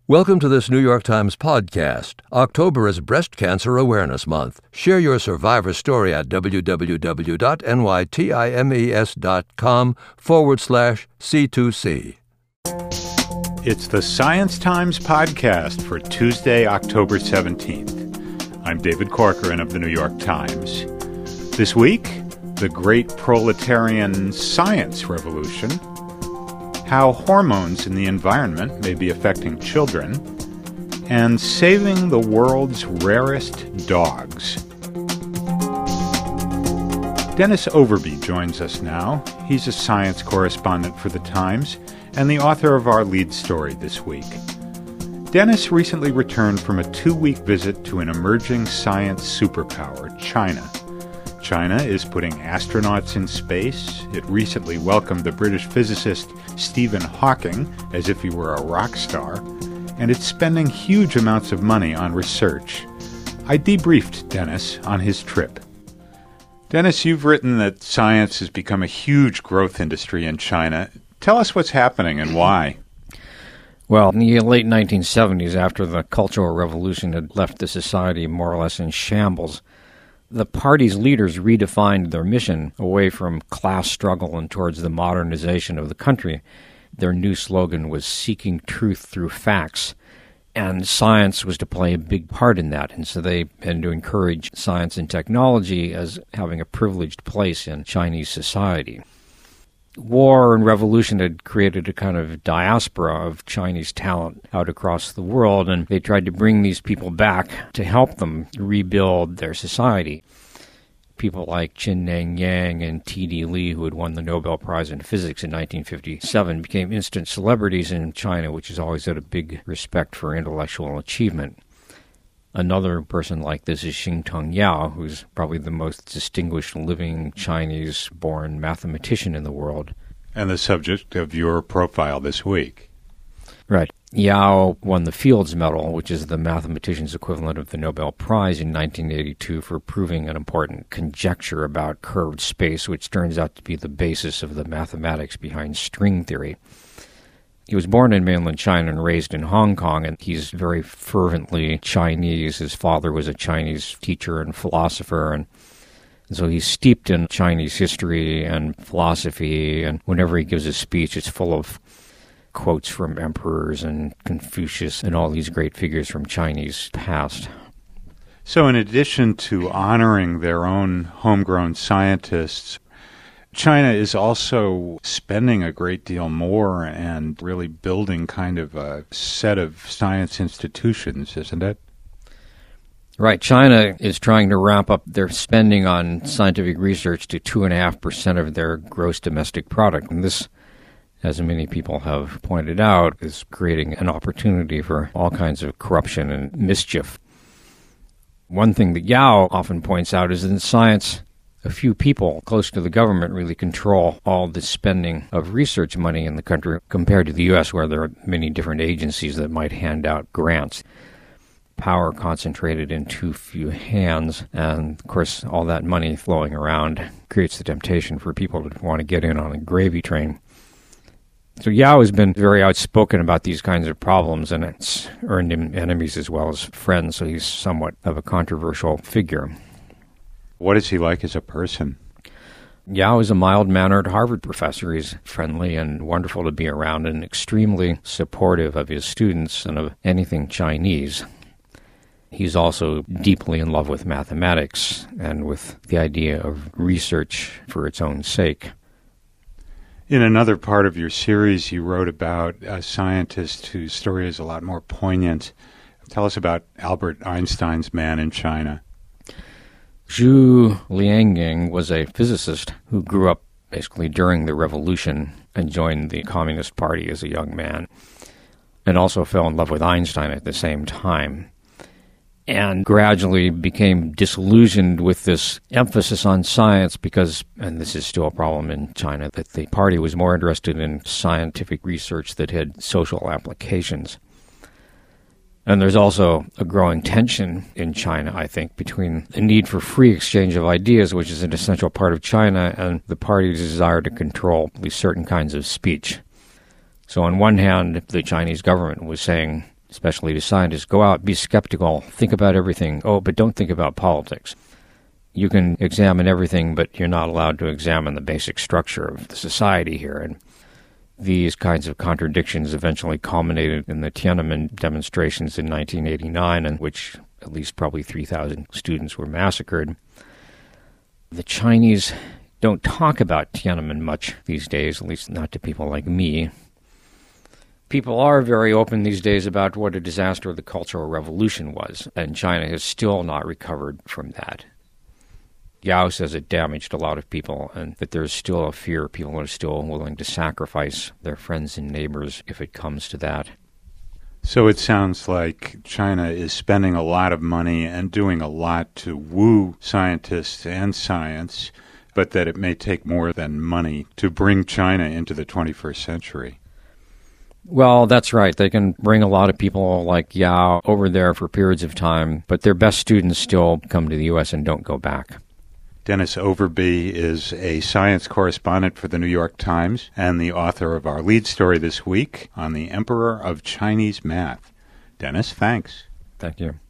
Welcome to this New York Times podcast. October is Breast Cancer Awareness Month. Share your survivor story at www.nytimes.com/C2C. It's the Science Times podcast for Tuesday, October 17th. I'm David Corcoran of the New York Times. This week, the great proletarian science revolution, how hormones in the environment may be affecting children, and saving the world's rarest dogs. Dennis Overby joins us now. He's a science correspondent for The Times and the author of our lead story this week. Dennis recently returned from a 2-week visit to an emerging science superpower, China. China is putting astronauts in space. It recently welcomed the British physicist Stephen Hawking as if he were a rock star, and it's spending huge amounts of money on research. I debriefed Dennis on his trip. Dennis, you've written that science has become a huge growth industry in China. Tell us what's happening and why. Well, in the late 1970s, after the Cultural Revolution had left the society more or less in shambles, the party's leaders redefined their mission away from class struggle and towards the modernization of the country. Their new slogan was seeking truth through facts, and science was to play a big part in that. And so they had to encourage science and technology as having a privileged place in Chinese society. War and revolution had created a kind of diaspora of Chinese talent out across the world, and they tried to bring these people back to help them rebuild their society. People like Qinneng Yang and T.D. Lee, who had won the Nobel Prize in Physics in 1957, became instant celebrities in China, which has always had a big respect for intellectual achievement. Another person like this is Xing-Tung Yao, who's probably the most distinguished living Chinese-born mathematician in the world. And the subject of your profile this week. Right. Yao won the Fields Medal, which is the mathematician's equivalent of the Nobel Prize in 1982 for proving an important conjecture about curved space, which turns out to be the basis of the mathematics behind string theory. He was born in mainland China and raised in Hong Kong, and he's very fervently Chinese. His father was a Chinese teacher and philosopher, and so he's steeped in Chinese history and philosophy, and whenever he gives a speech, it's full of quotes from emperors and Confucius and all these great figures from Chinese past. So in addition to honoring their own homegrown scientists, China is also spending a great deal more and really building kind of a set of science institutions, isn't it? Right. China is trying to ramp up their spending on scientific research to 2.5% of their gross domestic product. And this, as many people have pointed out, is creating an opportunity for all kinds of corruption and mischief. One thing that Yao often points out is that in science, a few people close to the government really control all the spending of research money in the country compared to the U.S., where there are many different agencies that might hand out grants. Power concentrated in too few hands, and of course all that money flowing around creates the temptation for people to want to get in on a gravy train. So Yao has been very outspoken about these kinds of problems, and it's earned him enemies as well as friends, so he's somewhat of a controversial figure. What is he like as a person? Yao is a mild-mannered Harvard professor. He's friendly and wonderful to be around and extremely supportive of his students and of anything Chinese. He's also deeply in love with mathematics and with the idea of research for its own sake. In another part of your series, you wrote about a scientist whose story is a lot more poignant. Tell us about Albert Einstein's man in China. Zhu Liangying was a physicist who grew up basically during the revolution and joined the Communist Party as a young man, and also fell in love with Einstein at the same time, and gradually became disillusioned with this emphasis on science because, and this is still a problem in China, that the party was more interested in scientific research that had social applications. And there's also a growing tension in China, I think, between the need for free exchange of ideas, which is an essential part of China, and the party's desire to control at least certain kinds of speech. So on one hand, the Chinese government was saying, especially to scientists, go out, be skeptical, think about everything. Oh, but don't think about politics. You can examine everything, but you're not allowed to examine the basic structure of the society here. And these kinds of contradictions eventually culminated in the Tiananmen demonstrations in 1989, in which at least probably 3,000 students were massacred. The Chinese don't talk about Tiananmen much these days, at least not to people like me. People are very open these days about what a disaster the Cultural Revolution was, and China has still not recovered from that. Yao says it damaged a lot of people, and that there's still a fear people are still willing to sacrifice their friends and neighbors if it comes to that. So it sounds like China is spending a lot of money and doing a lot to woo scientists and science, but that it may take more than money to bring China into the 21st century. Well, that's right. They can bring a lot of people like Yao over there for periods of time, but their best students still come to the U.S. and don't go back. Dennis Overby is a science correspondent for the New York Times and the author of our lead story this week on the Emperor of Chinese Math. Dennis, thanks. Thank you.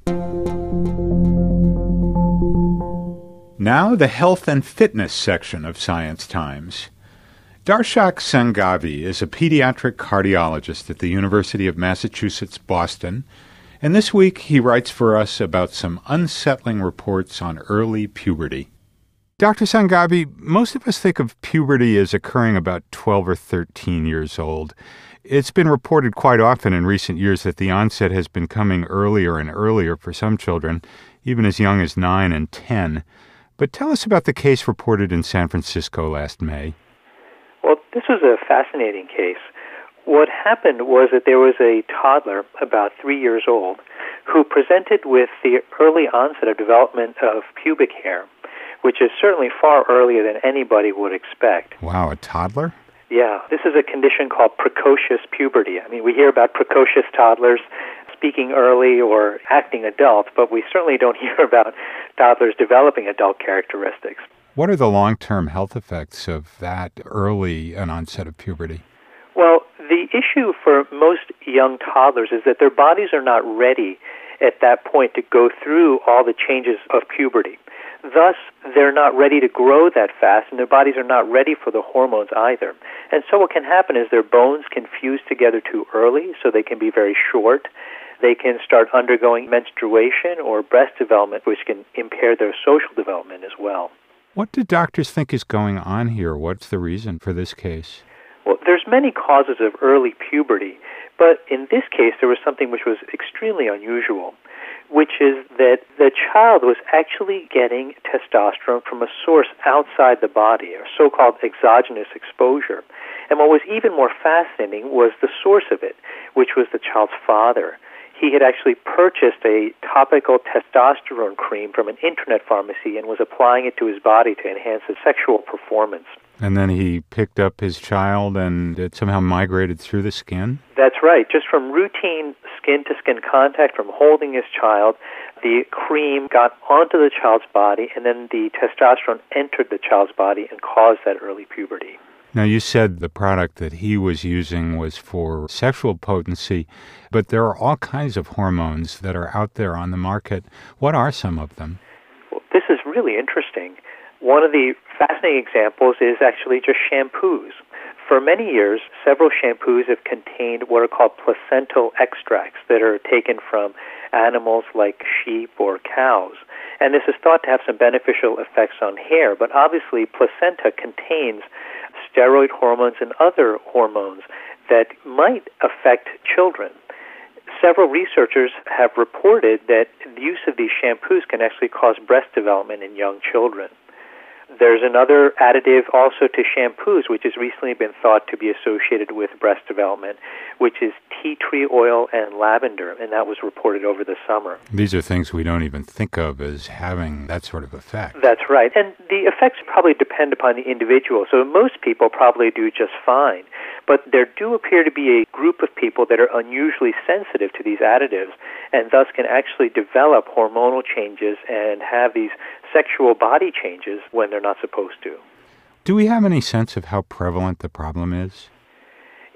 Now the health and fitness section of Science Times. Darshak Sanghavi is a pediatric cardiologist at the University of Massachusetts, Boston, and this week he writes for us about some unsettling reports on early puberty. Dr. Sanghavi, most of us think of puberty as occurring about 12 or 13 years old. It's been reported quite often in recent years that the onset has been coming earlier and earlier for some children, even as young as 9 and 10. But tell us about the case reported in San Francisco last May. Well, this was a fascinating case. What happened was that there was a toddler, about 3 years old, who presented with the early onset of development of pubic hair, which is certainly far earlier than anybody would expect. Wow, a toddler? Yeah, this is a condition called precocious puberty. I mean, we hear about precocious toddlers speaking early or acting adult, but we certainly don't hear about toddlers developing adult characteristics. What are the long-term health effects of that early an onset of puberty? Well, the issue for most young toddlers is that their bodies are not ready at that point to go through all the changes of puberty. Thus, they're not ready to grow that fast, and their bodies are not ready for the hormones either. And so what can happen is their bones can fuse together too early, so they can be very short. They can start undergoing menstruation or breast development, which can impair their social development as well. What do doctors think is going on here? What's the reason for this case? Well, there's many causes of early puberty, but in this case there was something which was extremely unusual, which is that the child was actually getting testosterone from a source outside the body, or so-called exogenous exposure. And what was even more fascinating was the source of it, which was the child's father. He had actually purchased a topical testosterone cream from an internet pharmacy and was applying it to his body to enhance his sexual performance. And then he picked up his child and it somehow migrated through the skin? That's right. Just from routine skin-to-skin contact, from holding his child, the cream got onto the child's body, and then the testosterone entered the child's body and caused that early puberty. Now, you said the product that he was using was for sexual potency, but there are all kinds of hormones that are out there on the market. What are some of them? Well, this is really interesting. One of the fascinating examples is actually just shampoos. For many years, several shampoos have contained what are called placental extracts that are taken from animals like sheep or cows. And this is thought to have some beneficial effects on hair, but obviously placenta contains steroid hormones and other hormones that might affect children. Several researchers have reported that the use of these shampoos can actually cause breast development in young children. There's another additive also to shampoos, which has recently been thought to be associated with breast development, which is tea tree oil and lavender, and that was reported over the summer. These are things we don't even think of as having that sort of effect. That's right, and the effects probably depend upon the individual, so most people probably do just fine, but there do appear to be a group of people that are unusually sensitive to these additives, and thus can actually develop hormonal changes and have these sexual body changes when they're not supposed to. Do we have any sense of how prevalent the problem is?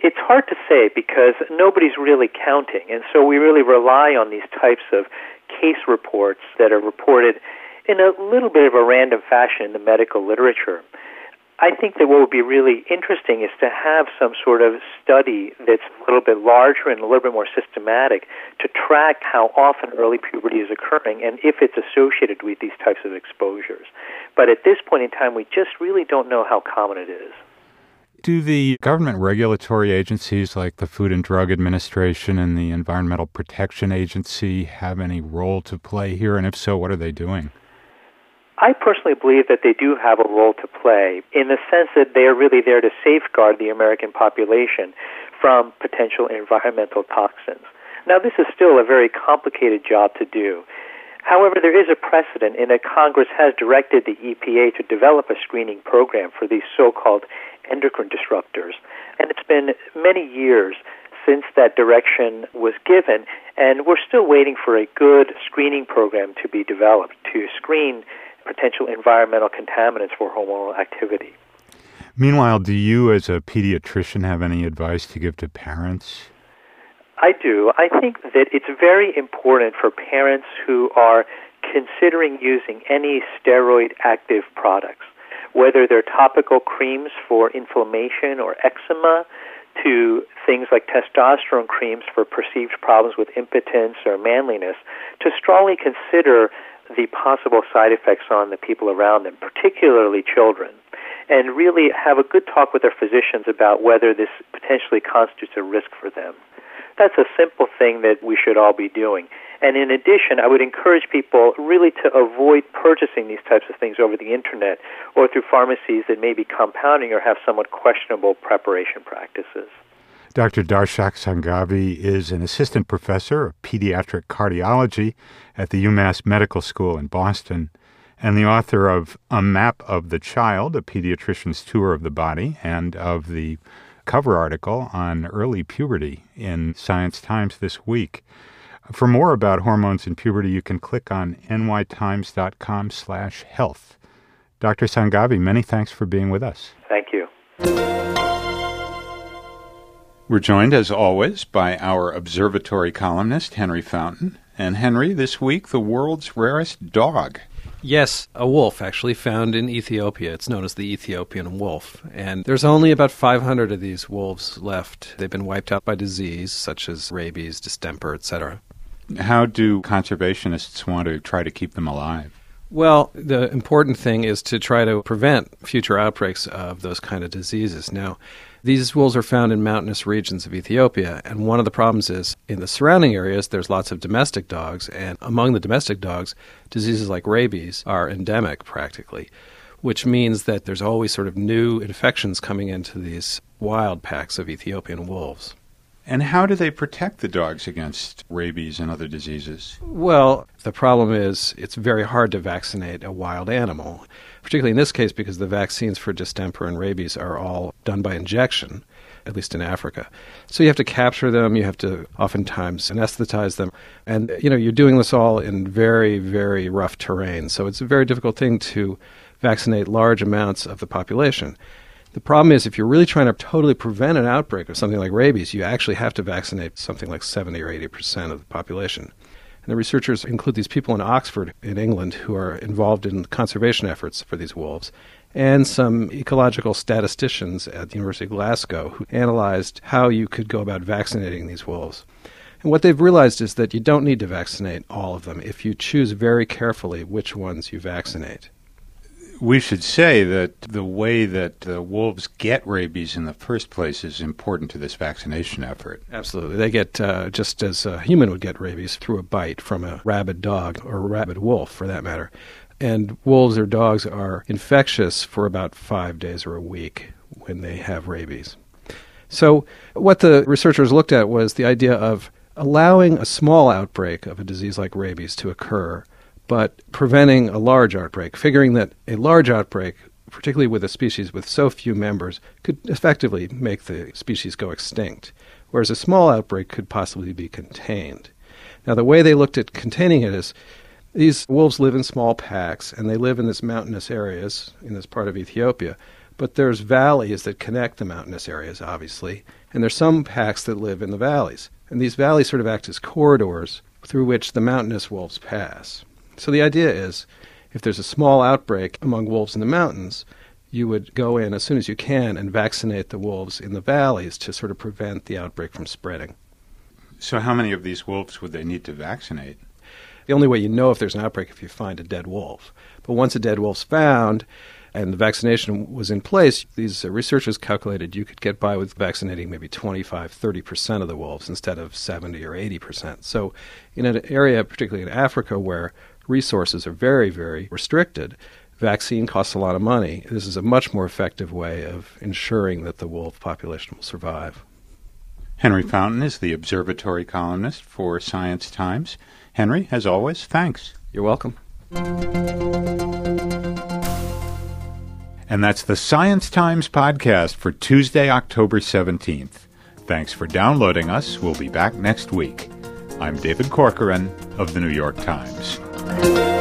It's hard to say because nobody's really counting, and so we really rely on these types of case reports that are reported in a little bit of a random fashion in the medical literature. I think that what would be really interesting is to have some sort of study that's a little bit larger and a little bit more systematic to track how often early puberty is occurring and if it's associated with these types of exposures. But at this point in time, we just really don't know how common it is. Do the government regulatory agencies like the Food and Drug Administration and the Environmental Protection Agency have any role to play here? And if so, what are they doing? I personally believe that they do have a role to play in the sense that they are really there to safeguard the American population from potential environmental toxins. Now, this is still a very complicated job to do. However, there is a precedent in that Congress has directed the EPA to develop a screening program for these so-called endocrine disruptors. And it's been many years since that direction was given, and we're still waiting for a good screening program to be developed to screen potential environmental contaminants for hormonal activity. Meanwhile, do you as a pediatrician have any advice to give to parents? I do. I think that it's very important for parents who are considering using any steroid-active products, whether they're topical creams for inflammation or eczema, to things like testosterone creams for perceived problems with impotence or manliness, to strongly consider the possible side effects on the people around them, particularly children, and really have a good talk with their physicians about whether this potentially constitutes a risk for them. That's a simple thing that we should all be doing. And in addition, I would encourage people really to avoid purchasing these types of things over the Internet or through pharmacies that may be compounding or have somewhat questionable preparation practices. Dr. Darshak Sanghavi is an assistant professor of pediatric cardiology at the UMass Medical School in Boston and the author of A Map of the Child, a pediatrician's tour of the body, and of the cover article on early puberty in Science Times this week. For more about hormones and puberty, you can click on nytimes.com/health. Dr. Sanghavi, many thanks for being with us. Thank you. We're joined, as always, by our observatory columnist, Henry Fountain. And Henry, this week, the world's rarest dog. Yes, a wolf actually found in Ethiopia. It's known as the Ethiopian wolf. And there's only about 500 of these wolves left. They've been wiped out by disease, such as rabies, distemper, etc. How do conservationists want to try to keep them alive? Well, the important thing is to try to prevent future outbreaks of those kind of diseases. Now, these wolves are found in mountainous regions of Ethiopia, and one of the problems is in the surrounding areas there's lots of domestic dogs, and among the domestic dogs, diseases like rabies are endemic practically, which means that there's always sort of new infections coming into these wild packs of Ethiopian wolves. And how do they protect the dogs against rabies and other diseases? Well, the problem is it's very hard to vaccinate a wild animal, particularly in this case because the vaccines for distemper and rabies are all done by injection, at least in Africa. So you have to capture them, you have to oftentimes anesthetize them, and you're doing this all in very, very rough terrain. So it's a very difficult thing to vaccinate large amounts of the population. The problem is if you're really trying to totally prevent an outbreak of something like rabies, you actually have to vaccinate something like 70 or 80% of the population. And the researchers include these people in Oxford in England who are involved in conservation efforts for these wolves, and some ecological statisticians at the University of Glasgow who analyzed how you could go about vaccinating these wolves. And what they've realized is that you don't need to vaccinate all of them if you choose very carefully which ones you vaccinate. We should say that the way that the wolves get rabies in the first place is important to this vaccination effort. Absolutely. They get, just as a human would get rabies, through a bite from a rabid dog, or a rabid wolf for that matter. And wolves or dogs are infectious for about 5 days or a week when they have rabies. So what the researchers looked at was the idea of allowing a small outbreak of a disease like rabies to occur, but preventing a large outbreak, figuring that a large outbreak, particularly with a species with so few members, could effectively make the species go extinct, whereas a small outbreak could possibly be contained. Now, the way they looked at containing it is these wolves live in small packs, and they live in this mountainous areas in this part of Ethiopia, but there's valleys that connect the mountainous areas, obviously, And there's some packs that live in the valleys. And these valleys sort of act as corridors through which the mountainous wolves pass. So the idea is, if there's a small outbreak among wolves in the mountains, you would go in as soon as you can and vaccinate the wolves in the valleys to sort of prevent the outbreak from spreading. So how many of these wolves would they need to vaccinate? The only way you know if there's an outbreak is if you find a dead wolf. But once a dead wolf's found and the vaccination was in place, these researchers calculated you could get by with vaccinating maybe 25-30% of the wolves instead of 70 or 80%. So in an area, particularly in Africa, where resources are very, very restricted, vaccine costs a lot of money. This is a much more effective way of ensuring that the wolf population will survive. Henry Fountain is the observatory columnist for Science Times. Henry, as always, thanks. You're welcome. And that's the Science Times podcast for Tuesday, October 17th. Thanks for downloading us. We'll be back next week. I'm David Corcoran of the New York Times.